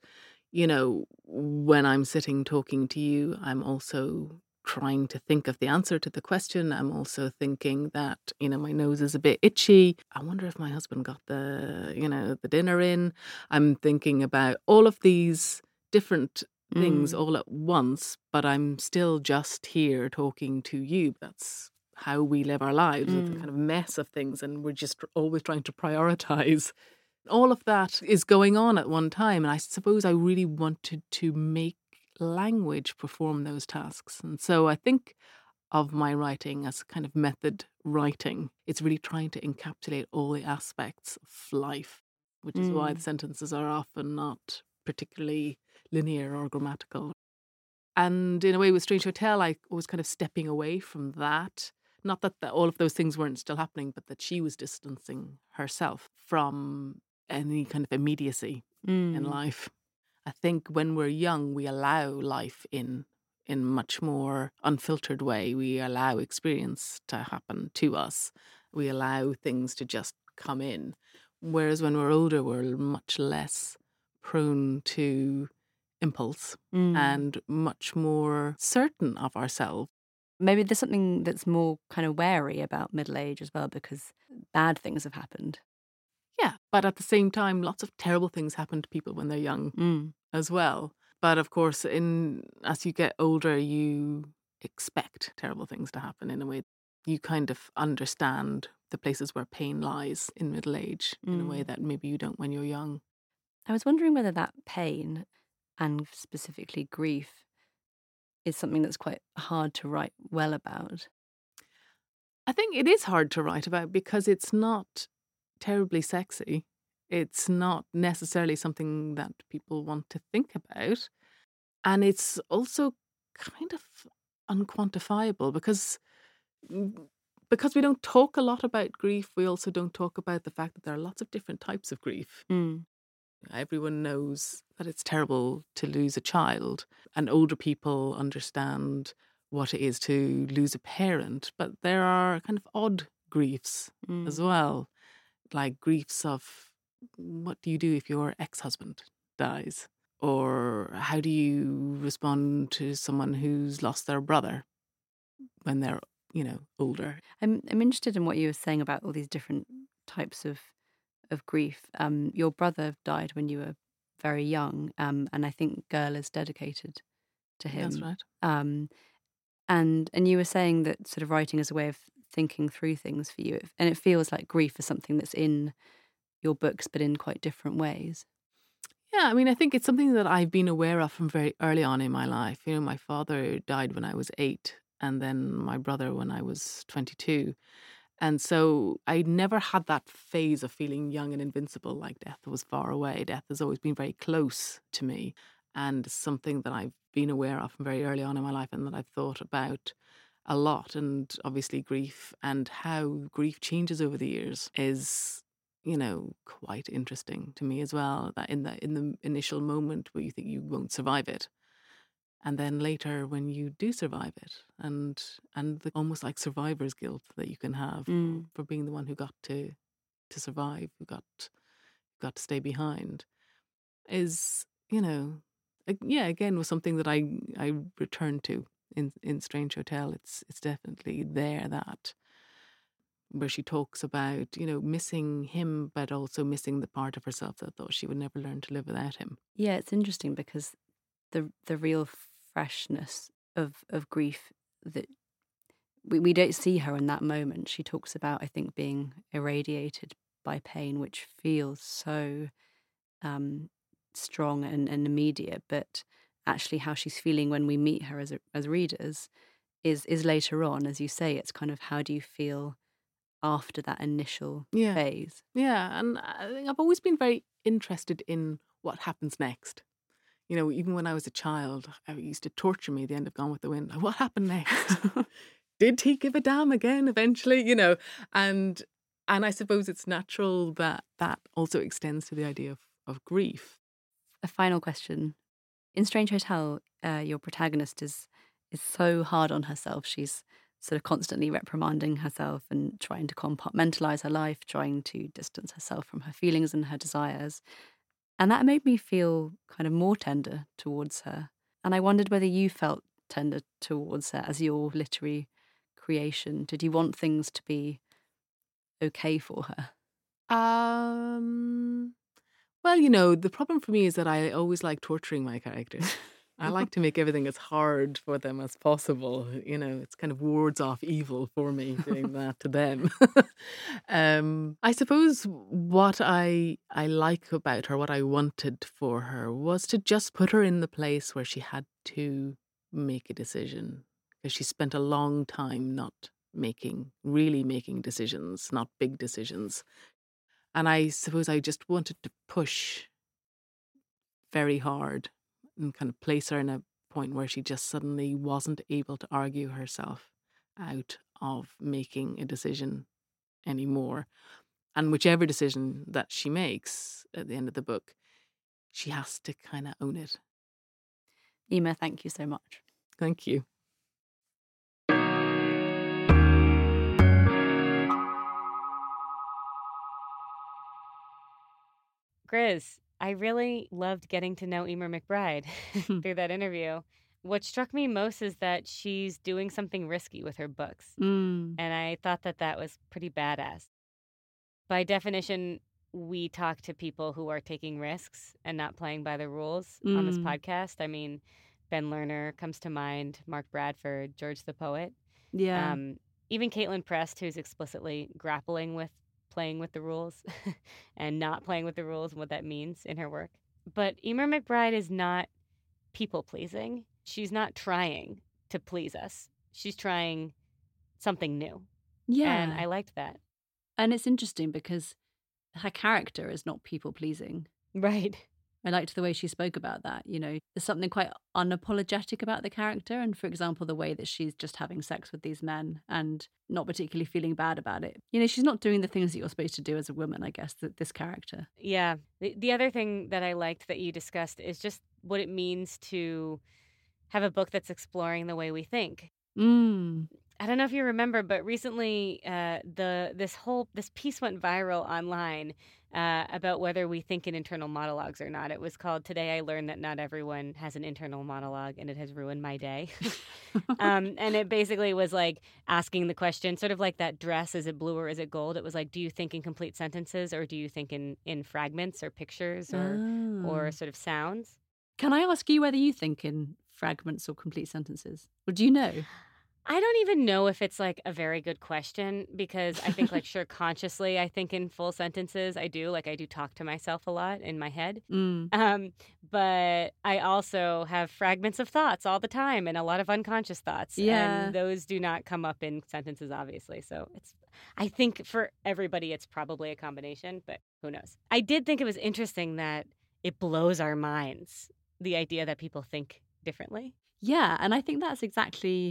Speaker 4: when I'm sitting talking to you, I'm also trying to think of the answer to the question. I'm also thinking that, my nose is a bit itchy. I wonder if my husband got the dinner in. I'm thinking about all of these different things all at once, but I'm still just here talking to you. That's how we live our lives, with the kind of mess of things, and we're just always trying to prioritize. All of that is going on at one time, and I suppose I really wanted to make language perform those tasks. And so I think of my writing as kind of method writing. It's really trying to encapsulate all the aspects of life, which is why the sentences are often not particularly linear or grammatical. And in a way, with Strange Hotel, I was kind of stepping away from that. Not that all of those things weren't still happening, but that she was distancing herself from any kind of immediacy in life. I think when we're young, we allow life in much more unfiltered way. We allow experience to happen to us. We allow things to just come in. Whereas when we're older, we're much less prone to impulse and much more certain of ourselves.
Speaker 5: Maybe there's something that's more kind of wary about middle age as well, because bad things have happened.
Speaker 4: Yeah, but at the same time, lots of terrible things happen to people when they're young as well. But of course, as you get older, you expect terrible things to happen in a way. You kind of understand the places where pain lies in middle age in a way that maybe you don't when you're young.
Speaker 5: I was wondering whether that pain, and specifically grief, is something that's quite hard to write well about.
Speaker 4: I think it is hard to write about because it's not terribly sexy. It's not necessarily something that people want to think about. And it's also kind of unquantifiable because we don't talk a lot about grief. We also don't talk about the fact that there are lots of different types of grief. Everyone knows that it's terrible to lose a child, and older people understand what it is to lose a parent. But there are kind of odd griefs as well, like griefs of what do you do if your ex-husband dies? Or how do you respond to someone who's lost their brother when they're, older?
Speaker 5: I'm interested in what you were saying about all these different types of grief. Your brother died when you were very young, and I think Girl is dedicated to him.
Speaker 4: That's right.
Speaker 5: And you were saying that sort of writing is a way of thinking through things for you, and it feels like grief is something that's in your books, but in quite different ways.
Speaker 4: Yeah, I mean, I think it's something that I've been aware of from very early on in my life. My father died when I was 8, and then my brother when I was 22. And so I never had that phase of feeling young and invincible, like death was far away. Death has always been very close to me, and something that I've been aware of from very early on in my life and that I've thought about a lot. And obviously grief and how grief changes over the years is quite interesting to me as well. That in the initial moment where you think you won't survive it, and then later when you do survive it, and the almost like survivor's guilt that you can have for being the one who got to survive, who got to stay behind, is again was something that I returned to in Strange Hotel. It's definitely there, that where she talks about missing him, but also missing the part of herself that thought she would never learn to live without him.
Speaker 5: Yeah, it's interesting because the real freshness of grief that we don't see her in that moment. She talks about, I think, being irradiated by pain, which feels so strong and immediate, but actually how she's feeling when we meet her as readers is later on. As you say, it's kind of, how do you feel after that initial phase?
Speaker 4: Yeah, and I think I've always been very interested in what happens next. Even when I was a child, it used to torture me, the end of Gone with the Wind. Like, what happened next? Did he give a damn again eventually? And I suppose it's natural that also extends to the idea of grief.
Speaker 5: A final question. In Strange Hotel, your protagonist is so hard on herself. She's sort of constantly reprimanding herself and trying to compartmentalize her life, trying to distance herself from her feelings and her desires. And that made me feel kind of more tender towards her. And I wondered whether you felt tender towards her as your literary creation. Did you want things to be okay for her?
Speaker 4: Well, the problem for me is that I always like torturing my characters. I like to make everything as hard for them as possible. It's kind of wards off evil for me doing that to them. I suppose what I like about her, what I wanted for her, was to just put her in the place where she had to make a decision. Because she spent a long time not really making decisions, not big decisions. And I suppose I just wanted to push very hard and kind of place her in a point where she just suddenly wasn't able to argue herself out of making a decision anymore. And whichever decision that she makes at the end of the book, she has to kind of own it.
Speaker 5: Emer, thank you so much.
Speaker 4: Thank you.
Speaker 2: Grizz, I really loved getting to know Emer McBride through that interview. What struck me most is that she's doing something risky with her books. And I thought that was pretty badass. By definition, we talk to people who are taking risks and not playing by the rules on this podcast. I mean, Ben Lerner comes to mind, Mark Bradford, George the Poet.
Speaker 5: Yeah.
Speaker 2: Even Caitlin Prest, who's explicitly grappling with playing with the rules and not playing with the rules and what that means in her work. But Emer McBride is not people-pleasing. She's not trying to please us. She's trying something new.
Speaker 5: Yeah.
Speaker 2: And I liked that.
Speaker 3: And it's interesting because her character is not people-pleasing.
Speaker 2: Right.
Speaker 3: I liked the way she spoke about that. There's something quite unapologetic about the character. And for example, the way that she's just having sex with these men and not particularly feeling bad about it. She's not doing the things that you're supposed to do as a woman, I guess, this character.
Speaker 2: Yeah. The other thing that I liked that you discussed is just what it means to have a book that's exploring the way we think. I don't know if you remember, but recently this piece went viral online about whether we think in internal monologues or not. It was called "Today I Learned That Not Everyone Has an Internal Monologue and It Has Ruined My Day." And it basically was like asking the question, sort of like that dress, is it blue or is it gold? It was like, do you think in complete sentences or do you think in fragments or pictures or sort of sounds?
Speaker 3: Can I ask you whether you think in fragments or complete sentences? Or do you know?
Speaker 2: I don't even know if it's like a very good question because I think sure, consciously I think in full sentences. I do talk to myself a lot in my head. But I also have fragments of thoughts all the time and a lot of unconscious thoughts.
Speaker 3: Yeah.
Speaker 2: And those do not come up in sentences, obviously. So I think for everybody it's probably a combination, but who knows? I did think it was interesting that it blows our minds, the idea that people think differently.
Speaker 3: Yeah, and I think that's exactly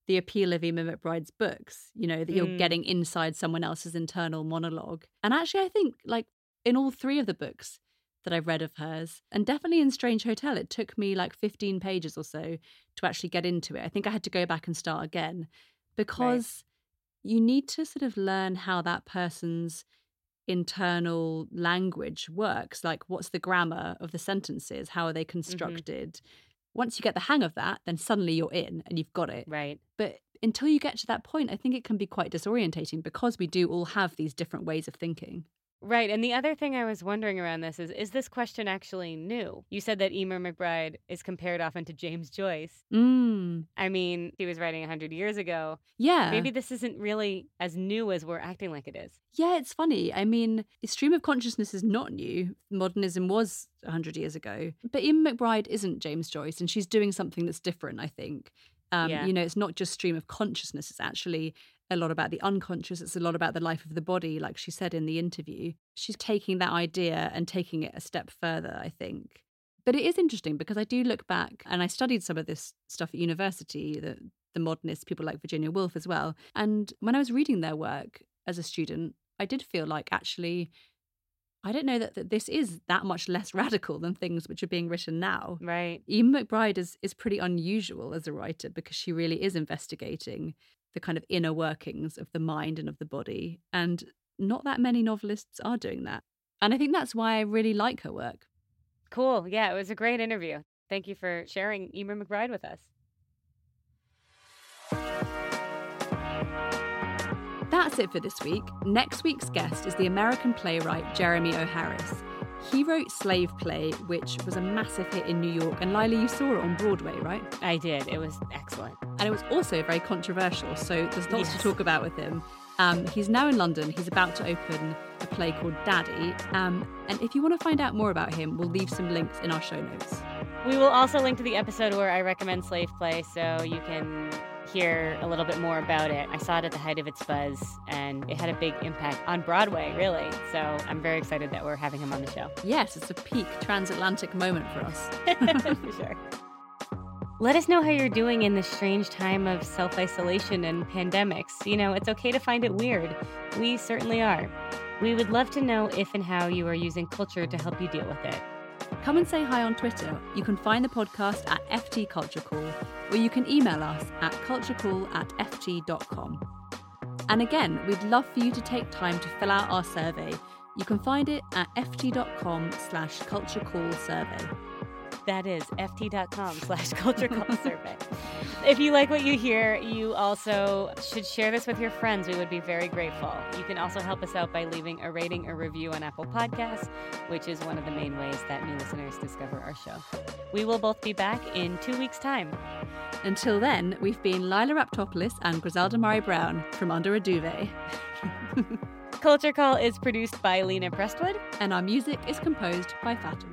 Speaker 3: the appeal of Emma McBride's books, that you're getting inside someone else's internal monologue. And actually, I think like in all 3 of the books that I've read of hers, and definitely in Strange Hotel, it took me like 15 pages or so to actually get into it. I think I had to go back and start again because you need to sort of learn how that person's internal language works. Like, what's the grammar of the sentences? How are they constructed? Once you get the hang of that, then suddenly you're in and you've got it.
Speaker 2: Right.
Speaker 3: But until you get to that point, I think it can be quite disorientating because we do all have these different ways of thinking.
Speaker 2: Right. And the other thing I was wondering around this is this question actually new? You said that Emer McBride is compared often to James Joyce. I mean, he was writing 100 years ago.
Speaker 3: Yeah.
Speaker 2: Maybe this isn't really as new as we're acting like it is.
Speaker 3: Yeah, it's funny. I mean, stream of consciousness is not new. Modernism was 100 years ago. But Emer McBride isn't James Joyce, and she's doing something that's different, I think. It's not just stream of consciousness. It's actually a lot about the unconscious. It's a lot about the life of the body, like she said in the interview. She's taking that idea and taking it a step further, I think. But it is interesting because I do look back, and I studied some of this stuff at university, the modernists, people like Virginia Woolf as well. And when I was reading their work as a student, I did feel like actually, I don't know that this is that much less radical than things which are being written now.
Speaker 2: Right.
Speaker 3: Emer McBride is pretty unusual as a writer because she really is investigating the kind of inner workings of the mind and of the body. And not that many novelists are doing that. And I think that's why I really like her work.
Speaker 2: Cool. Yeah, it was a great interview. Thank you for sharing Emer McBride with us.
Speaker 3: That's it for this week. Next week's guest is the American playwright Jeremy O. Harris. He wrote Slave Play, which was a massive hit in New York. And Lila, you saw it on Broadway, right?
Speaker 2: I did. It was excellent.
Speaker 3: And it was also very controversial, so there's lots to talk about with him. He's now in London. He's about to open a play called Daddy. And if you want to find out more about him, we'll leave some links in our show notes.
Speaker 2: We will also link to the episode where I recommend Slave Play so you can hear a little bit more about it. I saw it at the height of its buzz, and it had a big impact on Broadway, really. So I'm very excited that we're having him on the show.
Speaker 3: Yes, it's a peak transatlantic moment for us.
Speaker 2: For sure. Let us know how you're doing in this strange time of self-isolation and pandemics. It's okay to find it weird. We certainly are. We would love to know if and how you are using culture to help you deal with it.
Speaker 3: Come and say hi on Twitter. You can find the podcast at FT Culture Call, or you can email us at culturecall@ft.com. And again, we'd love for you to take time to fill out our survey. You can find it at ft.com/culturecallsurvey.
Speaker 2: That is ft.com/culturecallsurvey. If you like what you hear, you also should share this with your friends. We would be very grateful. You can also help us out by leaving a rating or review on Apple Podcasts, which is one of the main ways that new listeners discover our show. We will both be back in 2 weeks' time.
Speaker 3: Until then, we've been Lila Raptopoulos and Griselda Murray Brown from Under a Duvet.
Speaker 2: Culture Call is produced by Lena Prestwood.
Speaker 3: And our music is composed by Fatum.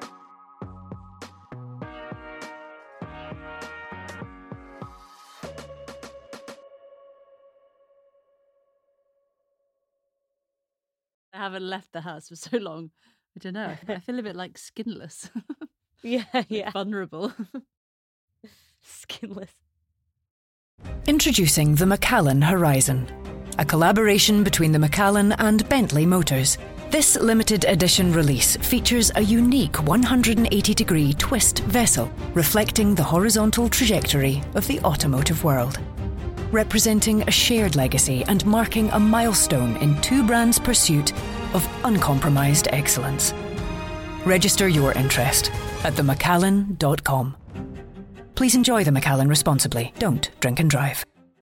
Speaker 3: I haven't left the house for so long. I don't know. I feel a bit like skinless.
Speaker 2: Yeah.
Speaker 3: Vulnerable.
Speaker 2: Skinless.
Speaker 1: Introducing the Macallan Horizon, a collaboration between the Macallan and Bentley Motors. This limited edition release features a unique 180-degree twist vessel reflecting the horizontal trajectory of the automotive world. Representing a shared legacy and marking a milestone in two brands' pursuit of uncompromised excellence. Register your interest at themacallan.com. Please enjoy the Macallan responsibly. Don't drink and drive.